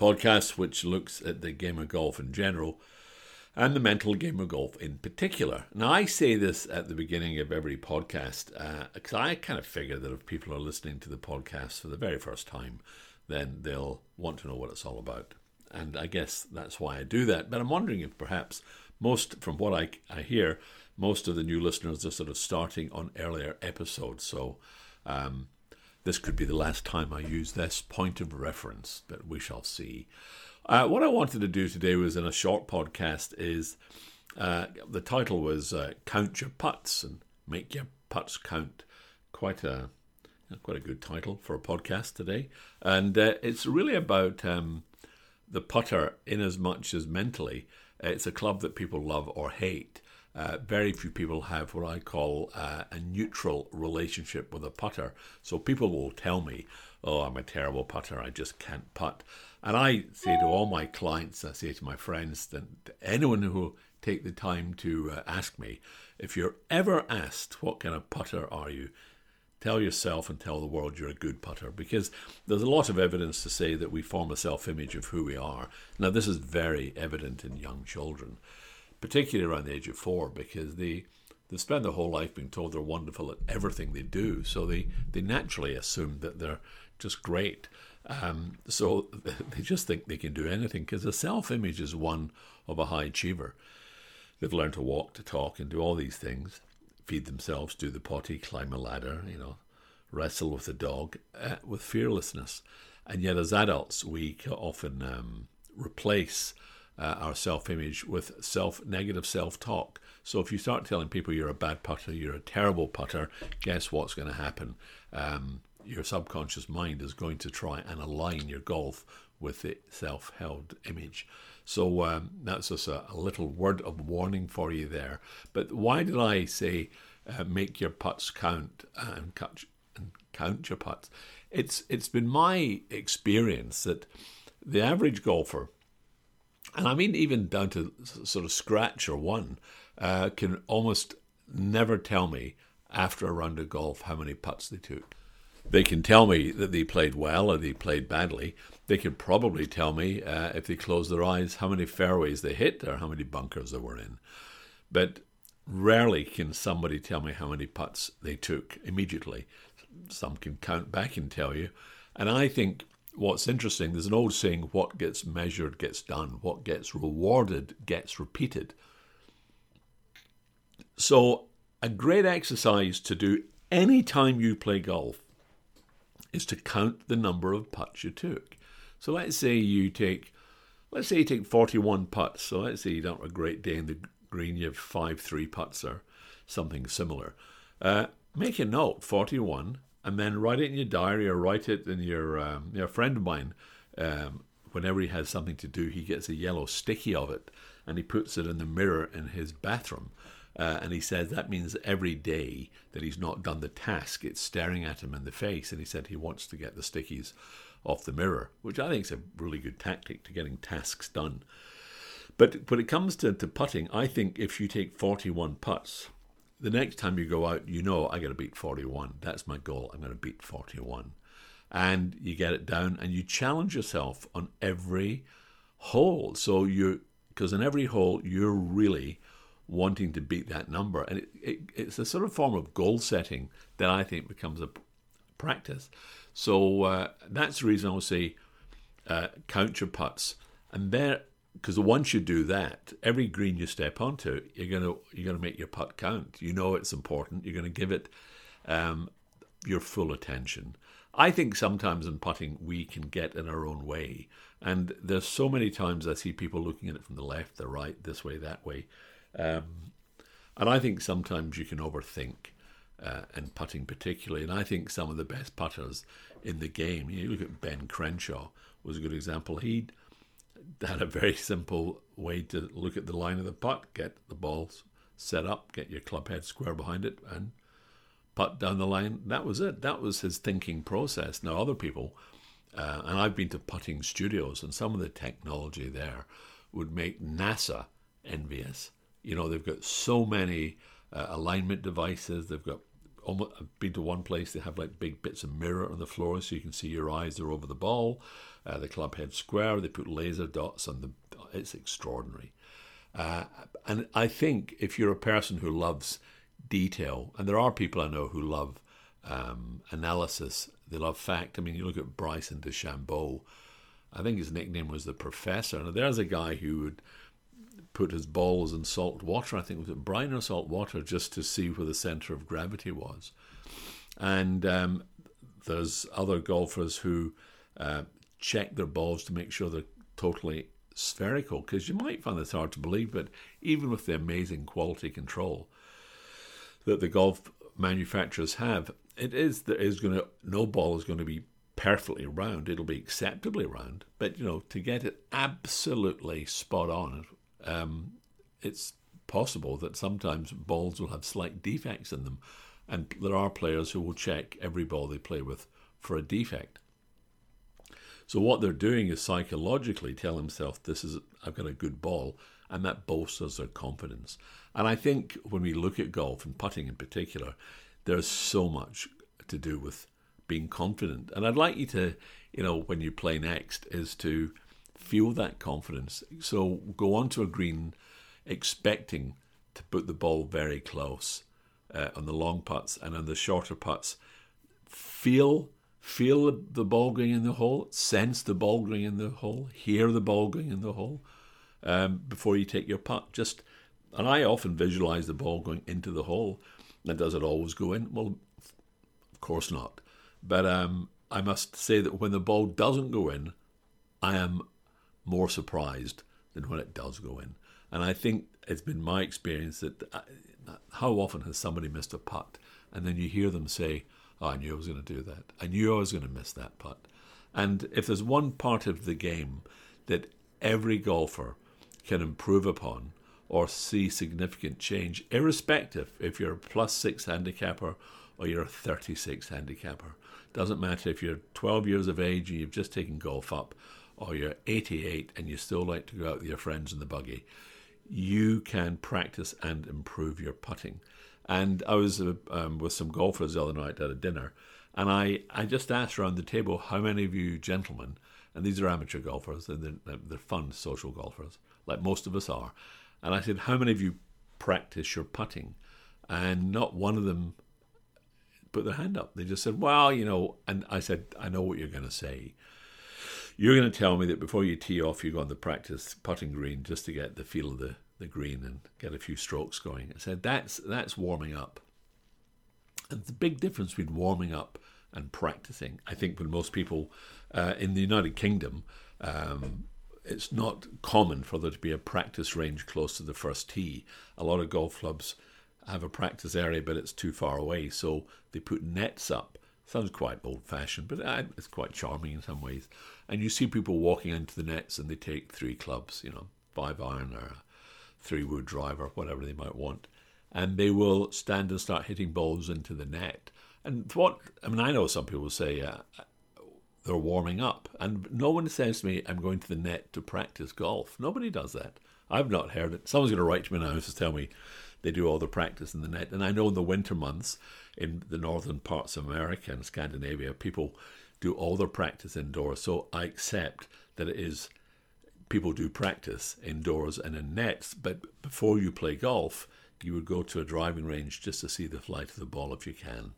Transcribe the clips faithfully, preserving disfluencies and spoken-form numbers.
podcast which looks at the game of golf in general and the mental game of golf in particular. Now, I say this at the beginning of every podcast because uh, I kind of figure that if people are listening to the podcast for the very first time, then they'll want to know what it's all about. And I guess that's why I do that. But I'm wondering if perhaps most, from what I, I hear, most of the new listeners are sort of starting on earlier episodes. So um, this could be the last time I use this point of reference, but we shall see. Uh, what I wanted to do today was in a short podcast is, uh, the title was uh, Count Your Putts and Make Your Putts Count. Quite a quite a good title for a podcast today. And uh, it's really about um, the putter in as much as mentally. It's a club that people love or hate. Uh, very few people have what I call uh, a neutral relationship with a putter. So people will tell me, oh, I'm a terrible putter, I just can't putt. And I say to all my clients, I say to my friends, that anyone who will take the time to uh, ask me, if you're ever asked what kind of putter are you, tell yourself and tell the world you're a good putter, because there's a lot of evidence to say that we form a self-image of who we are. Now, this is very evident in young children, particularly around the age of four, because they they spend their whole life being told they're wonderful at everything they do, so they, they naturally assume that they're just great. Um, so they just think they can do anything, because the self-image is one of a high achiever. They've learned to walk, to talk, and do all these things. Feed themselves, do the potty, climb a ladder, you know, wrestle with a dog, uh, with fearlessness. And yet as adults, we often um, replace uh, our self-image with self negative self-talk. So if you start telling people you're a bad putter, you're a terrible putter, guess what's going to happen? Um, your subconscious mind is going to try and align your golf with the self-held image. So um, that's just a, a little word of warning for you there. But why did I say uh, make your putts count and, cut, and count your putts? It's it's been my experience that the average golfer, and I mean even down to sort of scratch or one, uh, can almost never tell me after a round of golf how many putts they took. They can tell me that they played well or they played badly. They can probably tell me, uh, if they close their eyes, how many fairways they hit or how many bunkers they were in. But rarely can somebody tell me how many putts they took immediately. Some can count back and tell you. And I think what's interesting, there's an old saying, what gets measured gets done. What gets rewarded gets repeated. So a great exercise to do any time you play golf is to count the number of putts you took. So let's say you take, let's say you take forty-one putts. So let's say you don't have a great day in the green, you have five three putts or something similar. Uh, make a note, forty-one, and then write it in your diary or write it in your, um, your friend of mine, um, whenever he has something to do, he gets a yellow sticky of it and he puts it in the mirror in his bathroom. Uh, and he says that means every day that he's not done the task, it's staring at him in the face. And he said he wants to get the stickies off the mirror, which I think is a really good tactic to getting tasks done. But when it comes to, to putting, I think if you take forty-one putts, the next time you go out, you know, I got to beat forty-one. That's my goal. I'm going to beat forty-one. And you get it down and you challenge yourself on every hole. So you, because in every hole, you're really wanting to beat that number. And it, it, it's a sort of form of goal setting that I think becomes a practice. So uh, that's the reason I would say uh, count your putts. And there, because once you do that, every green you step onto, you're gonna you're gonna make your putt count. You know it's important. You're gonna give it um, your full attention. I think sometimes in putting we can get in our own way, and there's so many times I see people looking at it from the left, the right, this way, that way. Um, and I think sometimes you can overthink, uh, and putting particularly. And I think some of the best putters in the game, you look at Ben Crenshaw, was a good example. He had a very simple way to look at the line of the putt, get the ball set up, get your club head square behind it, and putt down the line. That was it. That was his thinking process. Now, other people, uh, and I've been to putting studios, and some of the technology there would make NASA envious. You know, they've got so many uh, alignment devices. They've got almost, I've been to one place, they have like big bits of mirror on the floor so you can see your eyes are over the ball. Uh, the club head square, they put laser dots on the, it's extraordinary. Uh, and I think if you're a person who loves detail, and there are people I know who love um, analysis, they love fact. I mean, you look at Bryson DeChambeau, I think his nickname was the Professor. And there's a guy who would put his balls in salt water, I think it was it brine or salt water, just to see where the centre of gravity was. And um, there's other golfers who uh, check their balls to make sure they're totally spherical, because you might find this hard to believe, but even with the amazing quality control that the golf manufacturers have, it is there is going to no ball is going to be perfectly round. It'll be acceptably round, but you know, to get it absolutely spot on, um, it's possible that sometimes balls will have slight defects in them, and there are players who will check every ball they play with for a defect. So what they're doing is psychologically tell themselves, this is, I've got a good ball, and that bolsters their confidence. And I think when we look at golf, and putting in particular, there's so much to do with being confident. And I'd like you to, you know, when you play next, is to feel that confidence. So go onto a green expecting to put the ball very close uh, on the long putts, and on the shorter putts, feel Feel the ball going in the hole, sense the ball going in the hole, hear the ball going in the hole um, before you take your putt. Just, and I often visualize the ball going into the hole. And does it always go in? Well, of course not. But um, I must say that when the ball doesn't go in, I am more surprised than when it does go in. And I think it's been my experience that uh, how often has somebody missed a putt, and then you hear them say, oh, I knew I was going to do that. I knew I was going to miss that putt. And if there's one part of the game that every golfer can improve upon or see significant change, irrespective if you're a plus six handicapper or you're a thirty-six handicapper, doesn't matter if you're twelve years of age and you've just taken golf up, or you're eighty-eight and you still like to go out with your friends in the buggy, you can practice and improve your putting. And I was uh, um, with some golfers the other night at a dinner, and I, I just asked around the table, how many of you gentlemen, and these are amateur golfers, and they're, they're fun social golfers, like most of us are, and I said, how many of you practice your putting? And not one of them put their hand up. They just said, well, you know, and I said, I know what you're going to say. You're going to tell me that before you tee off, you go on the practice putting green just to get the feel of the the green and get a few strokes going. I said, that's that's warming up. And the big difference between warming up and practicing, I think when most people uh, in the United Kingdom, um, it's not common for there to be a practice range close to the first tee. A lot of golf clubs have a practice area, but it's too far away, so they put nets up. Sounds quite old-fashioned, but it's quite charming in some ways. And you see people walking into the nets and they take three clubs, you know, five iron or a three-wood driver, whatever they might want, and they will stand and start hitting balls into the net. And what, I mean, I know some people say uh, they're warming up, and no one says to me, I'm going to the net to practice golf. Nobody does that. I've not heard it. Someone's going to write to me now to tell me they do all the practice in the net. And I know in the winter months in the northern parts of America and Scandinavia, people do all their practice indoors. So I accept that it is people do practice indoors and in nets, but before you play golf, you would go to a driving range just to see the flight of the ball if you can.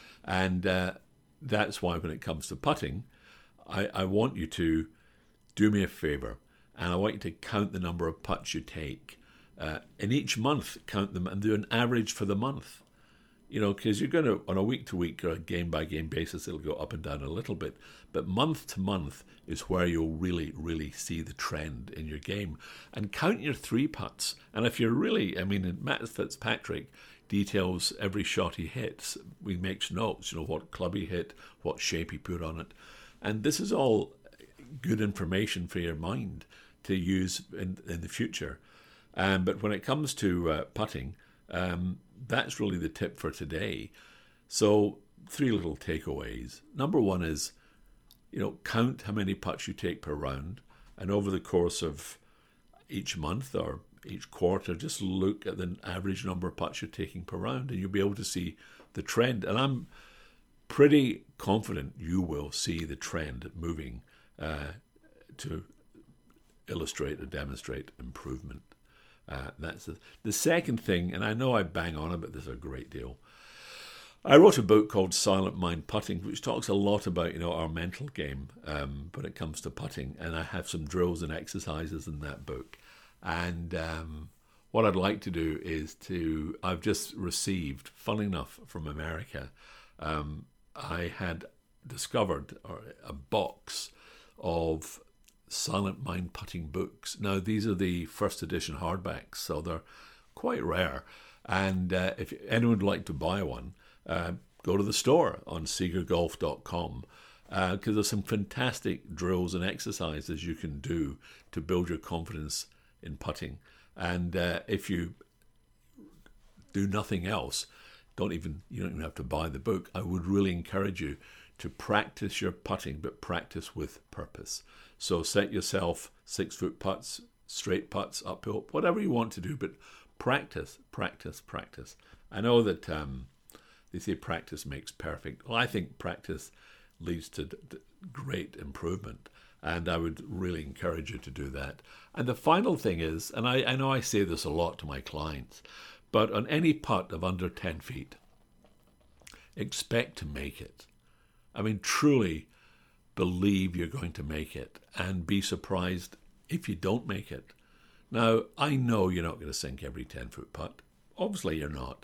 And uh, that's why when it comes to putting, I, I want you to do me a favour, and I want you to count the number of putts you take. Uh, in each month, count them and do an average for the month. You know, because you're going to, on a week-to-week or a game-by-game basis, it'll go up and down a little bit. But month-to-month is where you'll really, really see the trend in your game. And count your three putts. And if you're really, I mean, Matt Fitzpatrick details every shot he hits. He makes notes, you know, what club he hit, what shape he put on it. And this is all good information for your mind to use in, in the future. Um, but when it comes to uh, putting, um, that's really the tip for today. So three little takeaways. Number one is, you know, count how many putts you take per round, and over the course of each month or each quarter, just look at the average number of putts you're taking per round, and you'll be able to see the trend, and I'm pretty confident you will see the trend moving uh, to illustrate or demonstrate improvement. Uh, that's the, the second thing, and I know I bang on about this a great deal. I wrote a book called Silent Mind Putting, which talks a lot about, you know, our mental game um, when it comes to putting, and I have some drills and exercises in that book. And um, what I'd like to do is to, I've just received, fun enough, from America, um, I had discovered a box of Silent Mind Putting books. Now, these are the first edition hardbacks, so they're quite rare. And uh, if anyone would like to buy one, uh, go to the store on seeger golf dot com because uh, there's some fantastic drills and exercises you can do to build your confidence in putting. And uh, if you do nothing else, don't even you don't even have to buy the book. I would really encourage you to practice your putting, but practice with purpose. So set yourself six foot putts, straight putts, uphill, whatever you want to do, but practice, practice, practice. I know that um, they say practice makes perfect. Well, I think practice leads to d- d- great improvement, and I would really encourage you to do that. And the final thing is, and I, I know I say this a lot to my clients, but on any putt of under ten feet, expect to make it. I mean, truly believe you're going to make it and be surprised if you don't make it. Now, I know you're not going to sink every ten-foot putt. Obviously, you're not.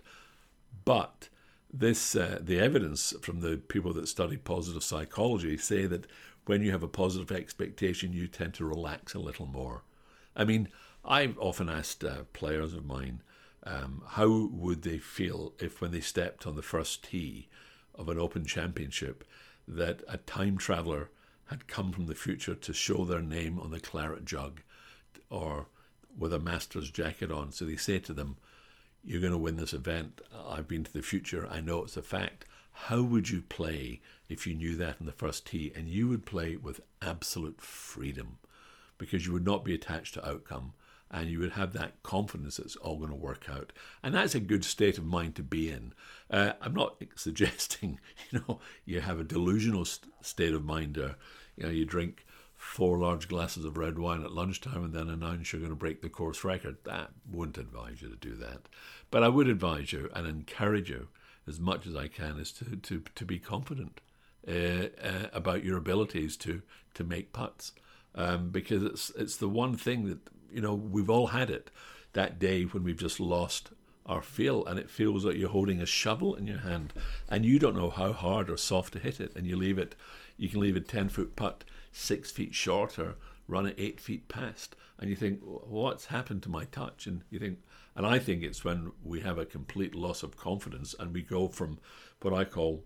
But this, uh, the evidence from the people that study positive psychology say that when you have a positive expectation, you tend to relax a little more. I mean, I've often asked uh, players of mine, um, how would they feel if when they stepped on the first tee of an Open Championship that a time traveller had come from the future to show their name on the claret jug or with a Masters jacket on. So they say to them, you're going to win this event. I've been to the future. I know it's a fact. How would you play if you knew that in the first tee? And you would play with absolute freedom because you would not be attached to outcome and you would have that confidence that it's all going to work out. And that's a good state of mind to be in. Uh, I'm not suggesting, you know, you have a delusional st- state of mind or, you know, you drink four large glasses of red wine at lunchtime and then announce you're going to break the course record. That wouldn't advise you to do that. But I would advise you and encourage you as much as I can is to, to, to be confident uh, uh, about your abilities to, to make putts. Um, because it's it's the one thing that, you know, we've all had it, that day when we've just lost our feel and it feels like you're holding a shovel in your hand and you don't know how hard or soft to hit it, and you leave it, you can leave a ten-foot putt six feet short or run it eight feet past, and you think, what's happened to my touch? And you think, and I think it's when we have a complete loss of confidence and we go from what I call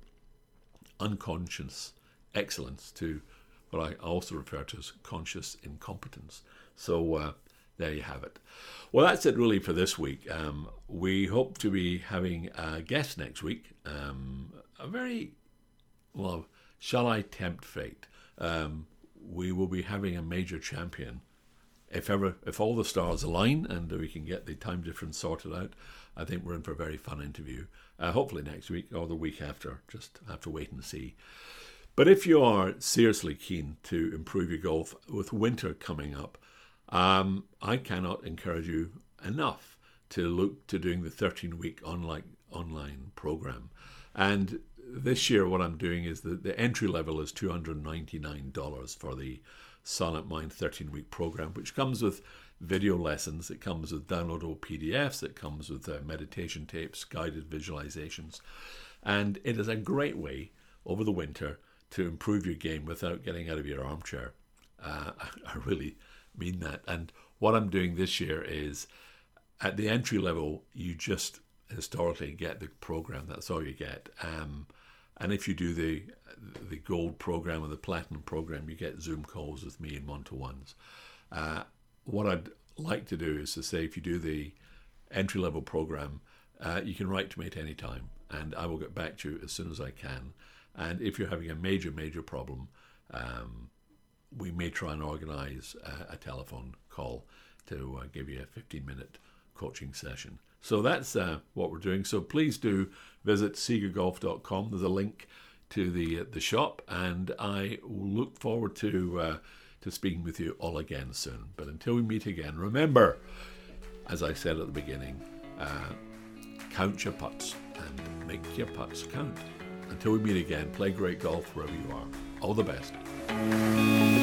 unconscious excellence to what I also refer to as conscious incompetence. So uh, there you have it. Well, that's it really for this week. Um, we hope to be having a guest next week. Um, a very, well, shall I tempt fate? Um, we will be having a major champion. If ever, if all the stars align and we can get the time difference sorted out, I think we're in for a very fun interview. Uh, hopefully next week or the week after. Just have to wait and see. But if you are seriously keen to improve your golf with winter coming up, um, I cannot encourage you enough to look to doing the thirteen-week online online program. And this year what I'm doing is the, the entry level is two hundred ninety-nine dollars for the Silent Mind thirteen-week program, which comes with video lessons, it comes with downloadable P D Fs, it comes with uh, meditation tapes, guided visualizations. And it is a great way over the winter to improve your game without getting out of your armchair. Uh, I really mean that. And what I'm doing this year is at the entry level, you just historically get the program. That's all you get. Um, and if you do the the gold program or the platinum program, you get Zoom calls with me in one-to-ones. Uh, what I'd like to do is to say, if you do the entry level program, uh, you can write to me at any time, and I will get back to you as soon as I can. And if you're having a major, major problem, um, we may try and organise a, a telephone call to uh, give you a fifteen-minute coaching session. So that's uh, what we're doing. So please do visit sega golf dot com. There's a link to the uh, the shop, and I look forward to uh, to speaking with you all again soon. But until we meet again, remember, as I said at the beginning, uh, count your putts and make your putts count. Until we meet again, play great golf wherever you are. All the best.